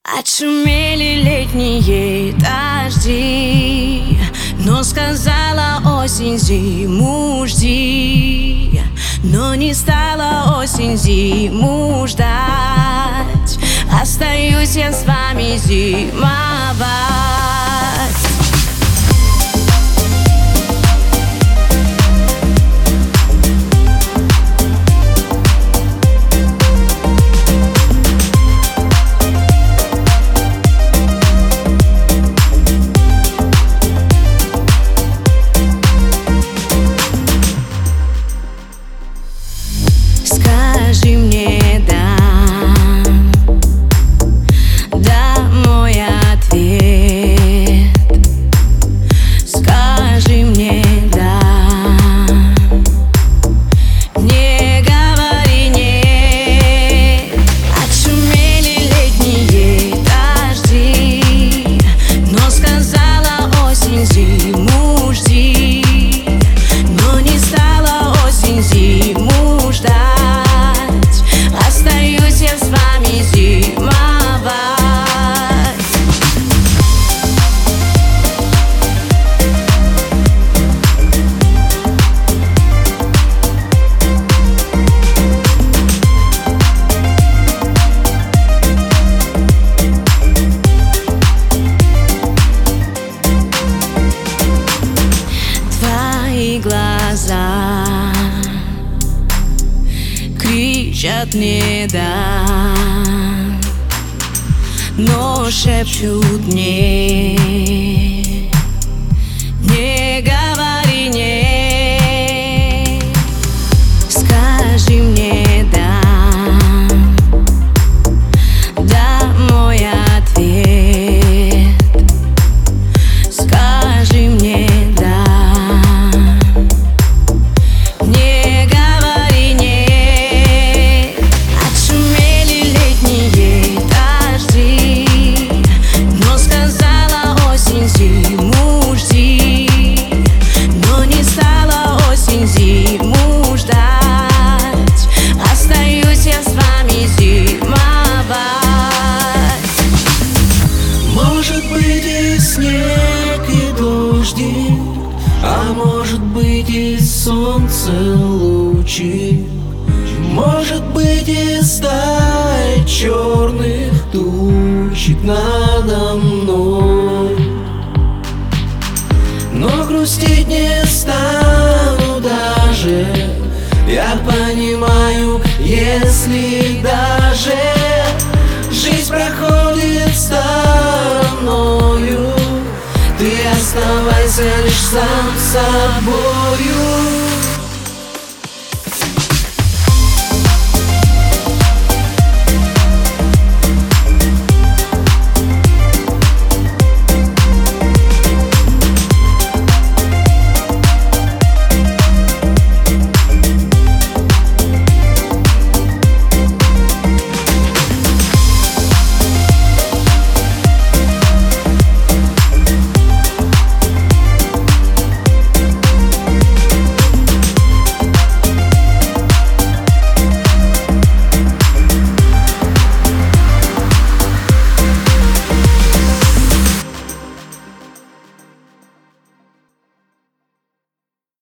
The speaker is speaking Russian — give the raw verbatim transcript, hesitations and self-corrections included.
Отшумели летние дожди, но сказала осень зиму жди. Но не стала осень зиму ждать. Остаюсь я с вами зимовать. Скажи мне да, да мой ответ. Скажи мне да, не говори нет. Отшумели летние дожди, но сказала осень зиму жди. Но не стала осень зиму ждать. Остаюсь я с вами зимовать. Твои глаза кричат мне да, но шепчут мне не говори нет. Скажи мне да, да мой ответ. Скажи мне да, не говори нет. Отшумели летние дожди, но сказала осень зиму жди. Но не стала осень зиму ждать. Остаюсь я с вами зимовать. Может быть и снег, и дожди, а может быть и солнце лучи. Может быть и стая черных тучек надо мной. Но грустить не стану даже. Я понимаю, если даже жизнь проходит стороною, ты оставайся лишь сам собою.